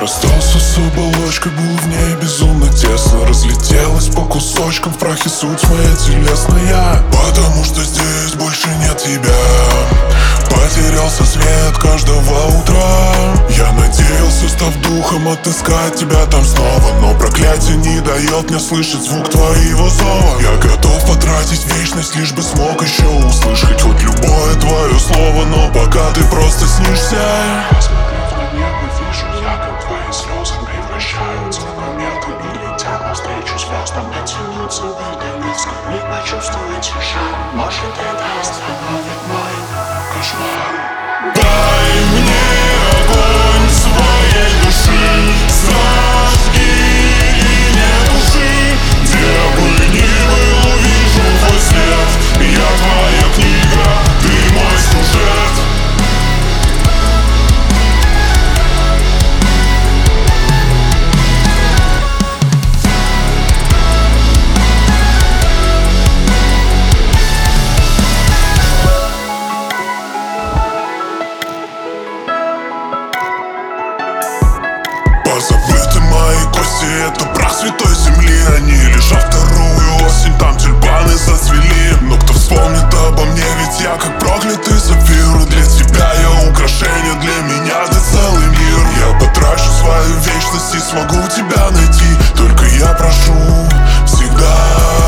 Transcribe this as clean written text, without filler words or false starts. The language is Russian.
Расстался с оболочкой, был в ней безумно тесно. Разлетелась по кусочкам, в прахе суть моя телесная. Потому что здесь больше нет тебя. Потерялся свет каждого утра. Я надеялся, став духом, отыскать тебя там снова. Но проклятие не дает мне слышать звук твоего зова. Я готов потратить вечность, лишь бы смог еще услышать хоть любое твое слово. Но пока ты просто снишься. Посмотрев на небо, вижу я, как твои слезы превращаются в кометы и летят навстречу звездам. Дотянуться вдали, скорее почувствовать жар. Может, это остановит мой кошмар. Дай мне огонь своей души, зажги и не туши. Где бы ни был, увижу твой свет. Я твоя книга, ты мой сюжет. Позабыты мои кости, это прах святой земли. Они лежат вторую осень, там тюльпаны зацвели. Но кто вспомнит обо мне, ведь я как проклятый сапфир. Для тебя я украшение, для меня ты целый мир. Я потрачу свою вечность и смогу тебя найти. Только я прошу всегда.